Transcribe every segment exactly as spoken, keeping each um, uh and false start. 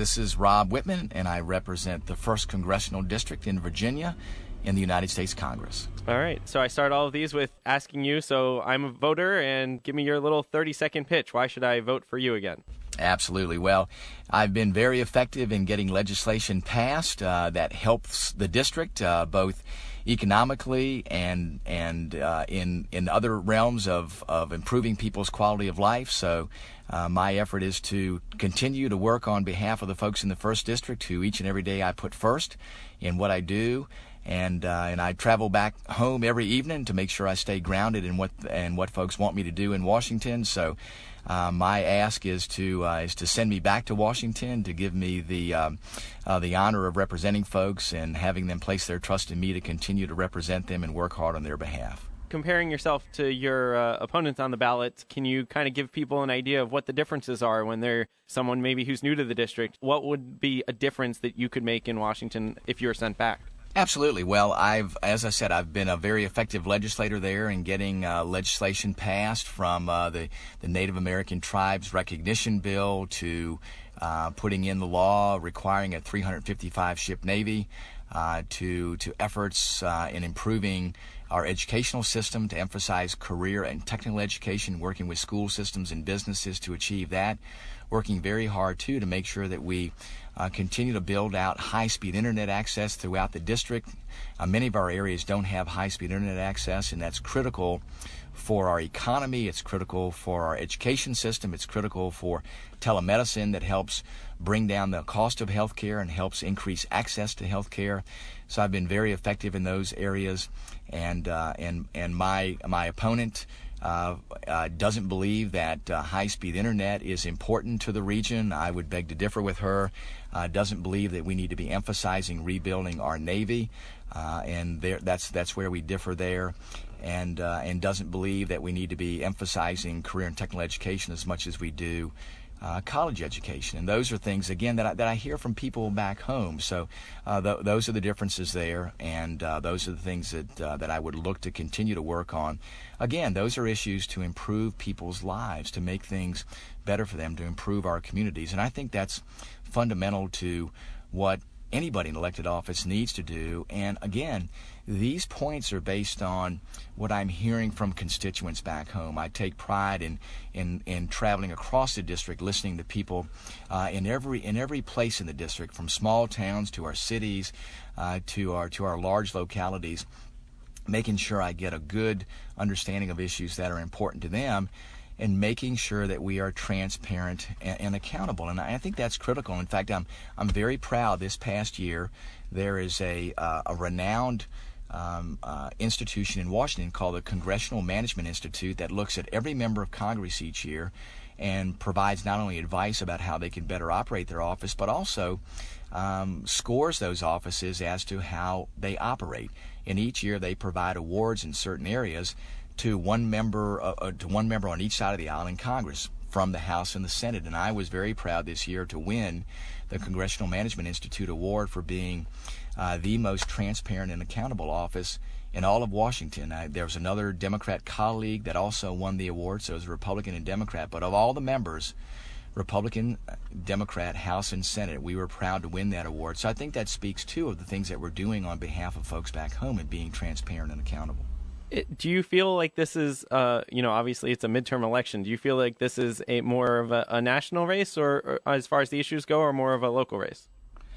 This is Rob Whitman, and I represent the first Congressional District in Virginia in the United States Congress. All right. So I start all of these with asking you, so I'm a voter, and give me your little thirty-second pitch. Why should I vote for you again? Absolutely. Well, I've been very effective in getting legislation passed uh, that helps the district uh, both economically and and uh, in in other realms of, of improving people's quality of life. So uh, my effort is to continue to work on behalf of the folks in the first district who each and every day I put first in what I do. And uh, and I travel back home every evening to make sure I stay grounded in what and what folks want me to do in Washington. So uh, my ask is to uh, is to send me back to Washington to give me the um, uh, the honor of representing folks and having them place their trust in me to continue to represent them and work hard on their behalf. Comparing yourself to your uh, opponents on the ballot, can you kind of give people an idea of what the differences are when they're someone maybe who's new to the district? What would be a difference that you could make in Washington if you were sent back? Absolutely. Well, I've, as I said, I've been a very effective legislator there in getting uh, legislation passed from uh, the, the Native American Tribes Recognition Bill to uh, putting in the law requiring a three hundred fifty-five ship Navy, uh, to to efforts uh, in improving our educational system to emphasize career and technical education, working with school systems and businesses to achieve that, working very hard, too, to make sure that we uh, continue to build out high-speed internet access throughout the district. Uh, many of our areas don't have high-speed internet access, and that's critical for our economy. It's critical for our education system. It's critical for telemedicine that helps bring down the cost of health care and helps increase access to health care. So I've been very effective in those areas, and uh, and and my my opponent Uh, uh, doesn't believe that uh, high-speed internet is important to the region. I would beg to differ with her. Uh, doesn't believe that we need to be emphasizing rebuilding our Navy, uh, and there, that's that's where we differ there. And uh, and doesn't believe that we need to be emphasizing career and technical education as much as we do Uh, college education. And those are things, again, that I, that I hear from people back home. So uh, th- those are the differences there, and uh, those are the things that uh, that I would look to continue to work on. Again, those are issues to improve people's lives, to make things better for them, to improve our communities. And I think that's fundamental to what anybody in elected office needs to do. And again, these points are based on what I'm hearing from constituents back home. I take pride in in, in traveling across the district, listening to people uh, in every in every place in the district, from small towns to our cities, uh, to our to our large localities, making sure I get a good understanding of issues that are important to them, and making sure that we are transparent and, and accountable. And I think that's critical. In fact, I'm I'm very proud. This past year, there is a uh, a renowned um, uh, institution in Washington called the Congressional Management Institute that looks at every member of Congress each year and provides not only advice about how they can better operate their office, but also um, scores those offices as to how they operate. And each year they provide awards in certain areas to one member uh, to one member on each side of the aisle in Congress, from the House and the Senate. And I was very proud this year to win the Congressional Management Institute Award for being uh, the most transparent and accountable office in all of Washington. I, there was another Democrat colleague that also won the award, so it was a Republican and Democrat. But of all the members, Republican, Democrat, House, and Senate, we were proud to win that award. So I think that speaks, too, of the things that we're doing on behalf of folks back home and being transparent and accountable. It, do you feel like this is, uh, you know, obviously it's a midterm election. Do you feel like this is a more of a, a national race, or, or as far as the issues go, or more of a local race?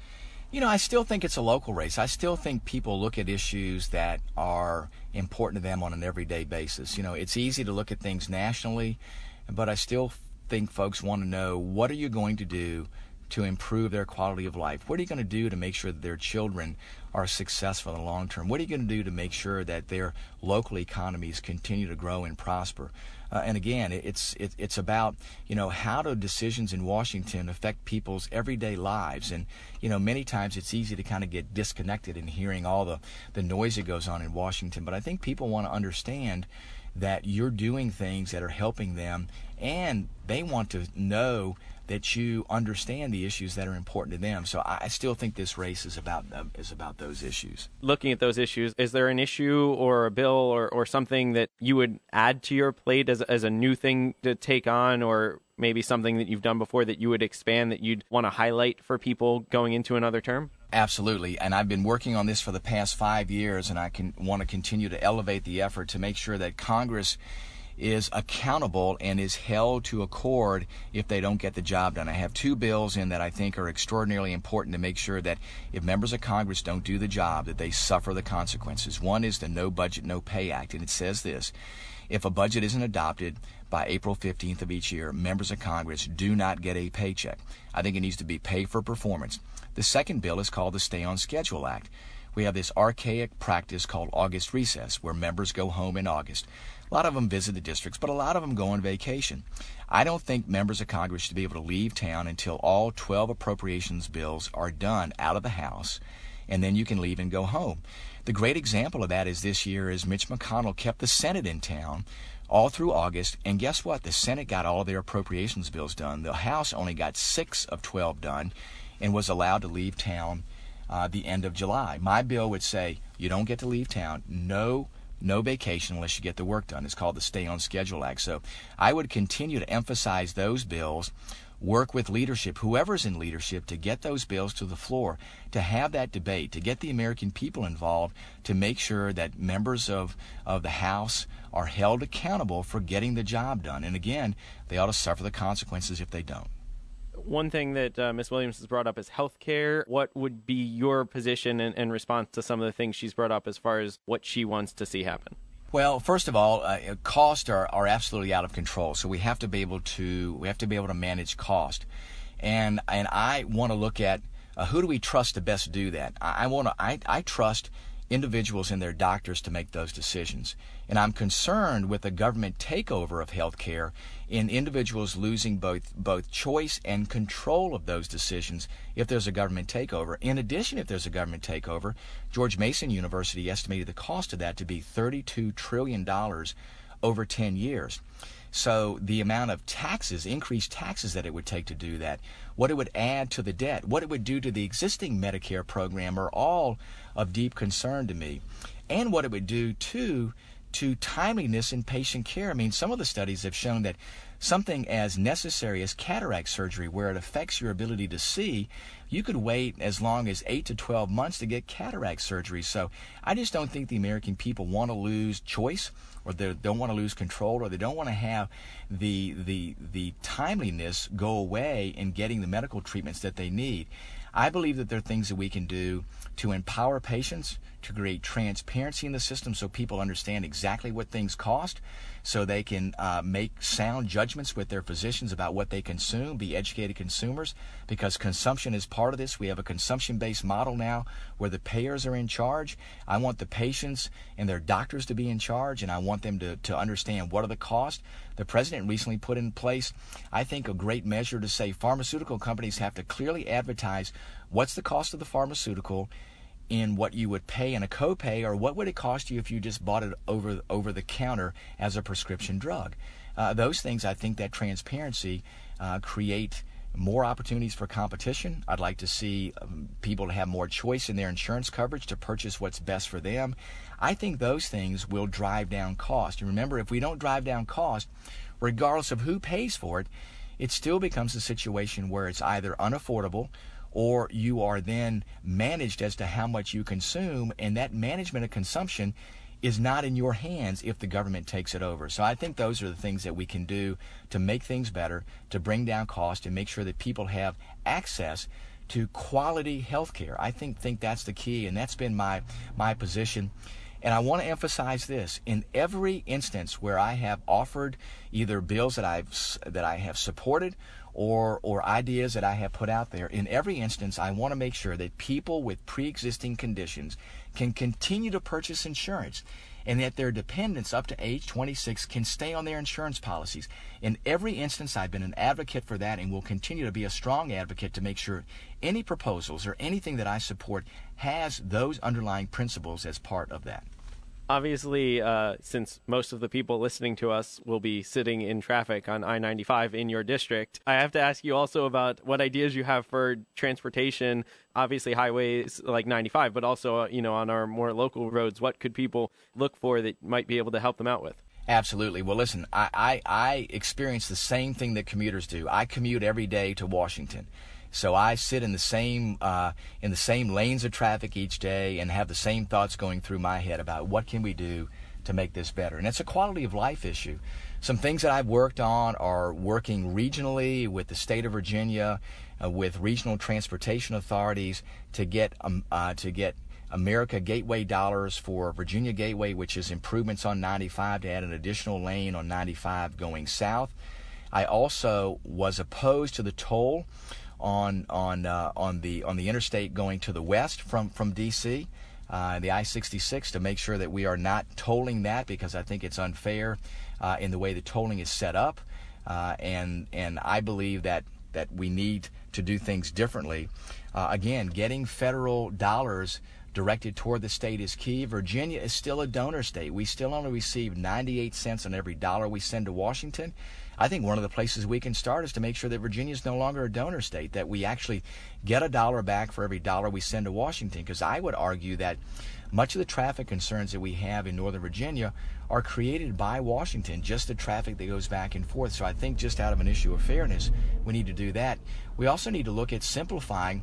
You know, I still think it's a local race. I still think people look at issues that are important to them on an everyday basis. You know, it's easy to look at things nationally, but I still think folks want to know, what are you going to do to improve their quality of life? What are you going to do to make sure that their children are successful in the long term? What are you going to do to make sure that their local economies continue to grow and prosper? Uh, and again, it's it, it's about, you know, how do decisions in Washington affect people's everyday lives? And, you know, many times it's easy to kind of get disconnected in hearing all the, the noise that goes on in Washington. But I think people want to understand that you're doing things that are helping them, and they want to know that you understand the issues that are important to them. So I still think this race is about uh, is about those issues. Looking at those issues, is there an issue or a bill or, or something that you would add to your plate as, as a new thing to take on, or maybe something that you've done before that you would expand that you'd want to highlight for people going into another term? Absolutely, and I've been working on this for the past five years, and I can want to continue to elevate the effort to make sure that Congress is accountable and is held to accord if they don't get the job done. I have two bills in that I think are extraordinarily important to make sure that if members of Congress don't do the job, that they suffer the consequences. One is the No Budget, No Pay Act, and it says this: if a budget isn't adopted by April fifteenth of each year, members of Congress do not get a paycheck. I think it needs to be pay for performance. The second bill is called the Stay on Schedule Act. We have this archaic practice called August recess, where members go home in August. A lot of them visit the districts, but a lot of them go on vacation. I don't think members of Congress should be able to leave town until all twelve appropriations bills are done out of the House, and then you can leave and go home. The great example of that is this year is Mitch McConnell kept the Senate in town all through August, and guess what? The Senate got all of their appropriations bills done. The House only got six of twelve done and was allowed to leave town uh, the end of July. My bill would say you don't get to leave town, no No vacation unless you get the work done. It's called the Stay on Schedule Act. So I would continue to emphasize those bills, work with leadership, whoever's in leadership, to get those bills to the floor, to have that debate, to get the American people involved, to make sure that members of, of the House are held accountable for getting the job done. And again, they ought to suffer the consequences if they don't. One thing that uh, Miz Williams has brought up is health care. What would be your position in, in response to some of the things she's brought up as far as what she wants to see happen? Well, first of all, uh, costs are, are absolutely out of control. So we have to be able to we have to be able to manage cost, and and I want to look at uh, who do we trust to best do that. I, I want to I, I trust individuals and their doctors to make those decisions. And I'm concerned with the government takeover of health care in individuals losing both both choice and control of those decisions if there's a government takeover. In addition, if there's a government takeover, George Mason University estimated the cost of that to be thirty-two trillion dollars over ten years. So the amount of taxes, increased taxes that it would take to do that, what it would add to the debt, what it would do to the existing Medicare program are all of deep concern to me. And what it would do, too, to timeliness in patient care. I mean, some of the studies have shown that something as necessary as cataract surgery, where it affects your ability to see, you could wait as long as eight to twelve months to get cataract surgery. So I just don't think the American people want to lose choice, or they don't want to lose control, or they don't want to have the the the timeliness go away in getting the medical treatments that they need. I believe that there are things that we can do to empower patients, to create transparency in the system so people understand exactly what things cost, so they can uh, make sound judgments with their physicians about what they consume, be educated consumers, because consumption is part of this. We have a consumption-based model now where the payers are in charge. I want the patients and their doctors to be in charge, and I want them to, to understand what are the costs. The president recently put in place, I think, a great measure to say pharmaceutical companies have to clearly advertise what's the cost of the pharmaceutical in what you would pay in a copay, or what would it cost you if you just bought it over over the counter as a prescription drug. Uh, those things, I think that transparency uh, create more opportunities for competition. I'd like to see um, people to have more choice in their insurance coverage to purchase what's best for them. I think those things will drive down cost. And remember, if we don't drive down cost, regardless of who pays for it, it still becomes a situation where it's either unaffordable, or you are then managed as to how much you consume, and that management of consumption is not in your hands if the government takes it over. So I think those are the things that we can do to make things better, to bring down cost, and make sure that people have access to quality health care. I think think that's the key, and that's been my my position. And I want to emphasize this: in every instance where I have offered either bills that I've that I have supported, or or ideas that I have put out there, in every instance I want to make sure that people with pre-existing conditions can continue to purchase insurance, and that their dependents up to age twenty-six can stay on their insurance policies. In every instance, I've been an advocate for that, and will continue to be a strong advocate to make sure any proposals or anything that I support has those underlying principles as part of that. Obviously, uh, since most of the people listening to us will be sitting in traffic on I ninety-five in your district, I have to ask you also about what ideas you have for transportation, obviously highways like ninety-five, but also, uh, you know, on our more local roads. What could people look for that might be able to help them out with? Absolutely. Well, listen, I, I, I experience the same thing that commuters do. I commute every day to Washington. So I sit in the same uh, in the same lanes of traffic each day and have the same thoughts going through my head about what can we do to make this better. And it's a quality of life issue. Some things that I've worked on are working regionally with the state of Virginia, uh, with regional transportation authorities to get um, uh, to get America Gateway dollars for Virginia Gateway, which is improvements on ninety-five to add an additional lane on ninety-five going south. I also was opposed to the toll on on uh, on the on the interstate going to the west from from D C, uh, the I sixty-six, to make sure that we are not tolling that, because I think it's unfair uh, in the way the tolling is set up, uh, and and I believe that that we need to do things differently. Uh, again, getting federal dollars directed toward the state is key. Virginia is still a donor state. We still only receive ninety-eight cents on every dollar we send to Washington. I think one of the places we can start is to make sure that Virginia is no longer a donor state, that we actually get a dollar back for every dollar we send to Washington, because I would argue that much of the traffic concerns that we have in Northern Virginia are created by Washington, just the traffic that goes back and forth. So I think just out of an issue of fairness, we need to do that. We also need to look at simplifying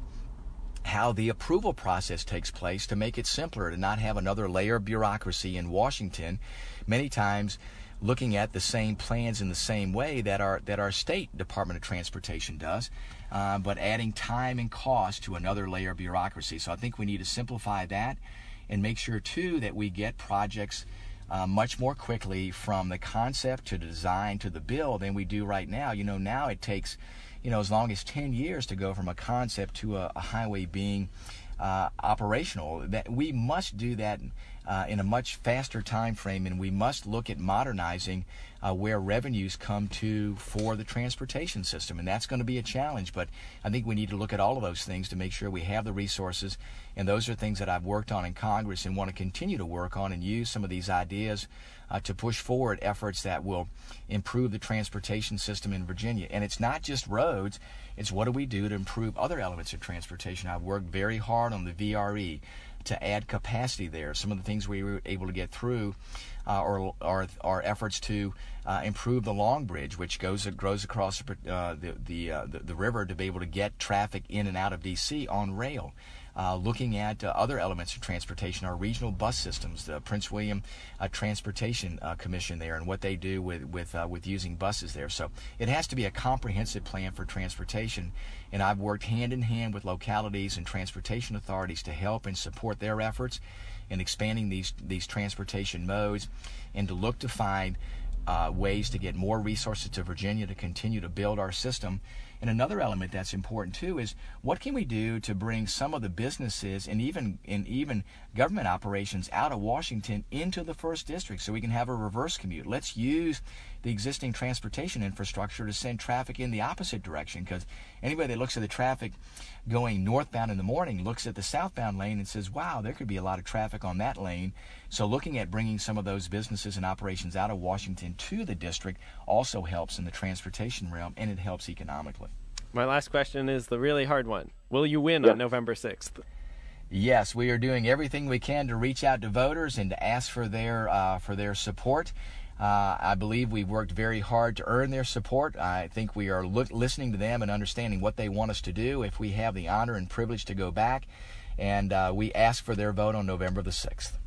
how the approval process takes place to make it simpler, to not have another layer of bureaucracy in Washington, many times looking at the same plans in the same way that our that our state Department of Transportation does, uh, but adding time and cost to another layer of bureaucracy. So I think we need to simplify that and make sure, too, that we get projects uh, much more quickly from the concept to the design to the build than we do right now. You know, now it takes, you know, as long as ten years to go from a concept to a, a highway being uh, operational. That we must do that uh, in a much faster time frame, and we must look at modernizing uh, where revenues come to for the transportation system, and that's going to be a challenge. But I think we need to look at all of those things to make sure we have the resources, and those are things that I've worked on in Congress and want to continue to work on, and use some of these ideas Uh, to push forward efforts that will improve the transportation system in Virginia. And it's not just roads, it's what do we do to improve other elements of transportation. I've worked very hard on the V R E to add capacity there. Some of the things we were able to get through uh, are, are, are efforts to uh, improve the Long Bridge, which goes goes across uh, the, the, uh, the, the river to be able to get traffic in and out of D C on rail. Uh, looking at uh, other elements of transportation, our regional bus systems, the Prince William uh, Transportation uh, Commission there, and what they do with with uh, with using buses there. So it has to be a comprehensive plan for transportation, and I've worked hand in hand with localities and transportation authorities to help and support their efforts in expanding these these transportation modes, and to look to find uh, ways to get more resources to Virginia to continue to build our system. And another element that's important too is what can we do to bring some of the businesses and even and even government operations out of Washington into the first district, so we can have a reverse commute. Let's use the existing transportation infrastructure to send traffic in the opposite direction, because anybody that looks at the traffic going northbound in the morning looks at the southbound lane and says, wow, there could be a lot of traffic on that lane. So looking at bringing some of those businesses and operations out of Washington to the district also helps in the transportation realm, and it helps economically. My last question is the really hard one. Will you win yeah. on November sixth? Yes, we are doing everything we can to reach out to voters and to ask for their uh, for their support. Uh, I believe we've worked very hard to earn their support. I think we are look, listening to them and understanding what they want us to do if we have the honor and privilege to go back. And uh, we ask for their vote on November the sixth.